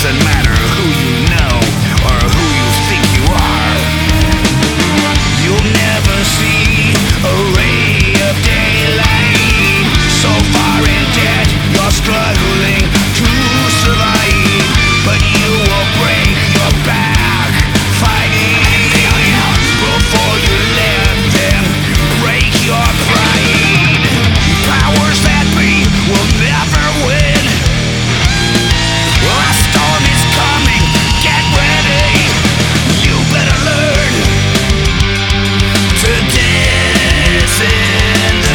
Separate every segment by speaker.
Speaker 1: doesn't matter who you know or who you think you are. You'll never see a ray of daylight. So far in debt, you're struggling to survive, but you will break your back fighting before you let them break your pride. Powers that be will never win. A storm is coming, get ready. You better learn to dance in the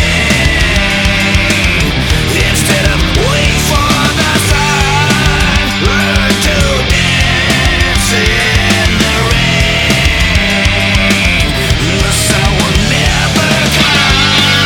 Speaker 1: rain instead of wait for the sun. Learn to dance in the rain. The sun will never come.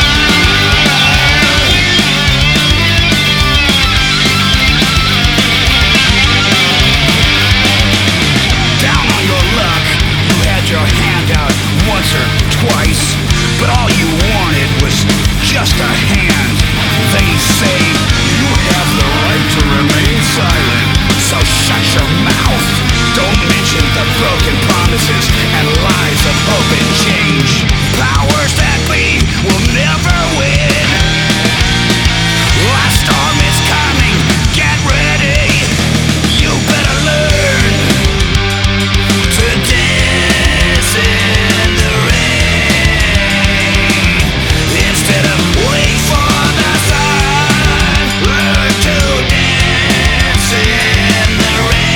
Speaker 1: Down on your luck, you had your hand out once or twice, but all you wanted was just a hand. They say you have the right to remain silent, so shut your mouth. Don't mention the broken promises and lies of hope and change. Powers that be will never win. A storm is coming, get ready. You better learn to dance in the rain instead of wait for the sun. Learn to dance in the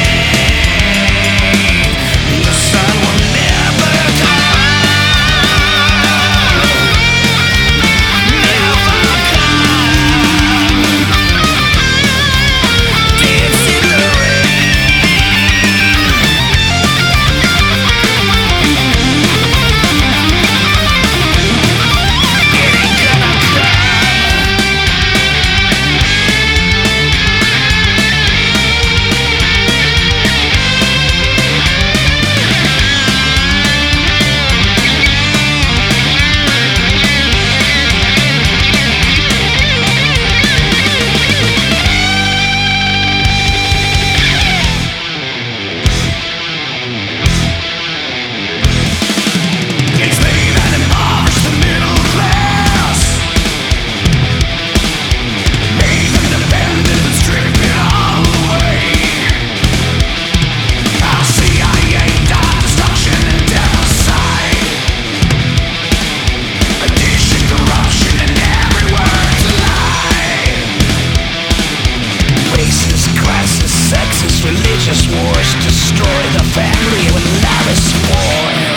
Speaker 1: rain. The sun will never come. Never come. Dance in the rain. It ain't gonna come. Enslave and impoverish the middle class. Make them dependent and strip it all away. Our CIA dot destruction and genocide. Addiction, corruption, and every word's a lie. Racist, classist, sexist, religious wars destroy the family when love is born.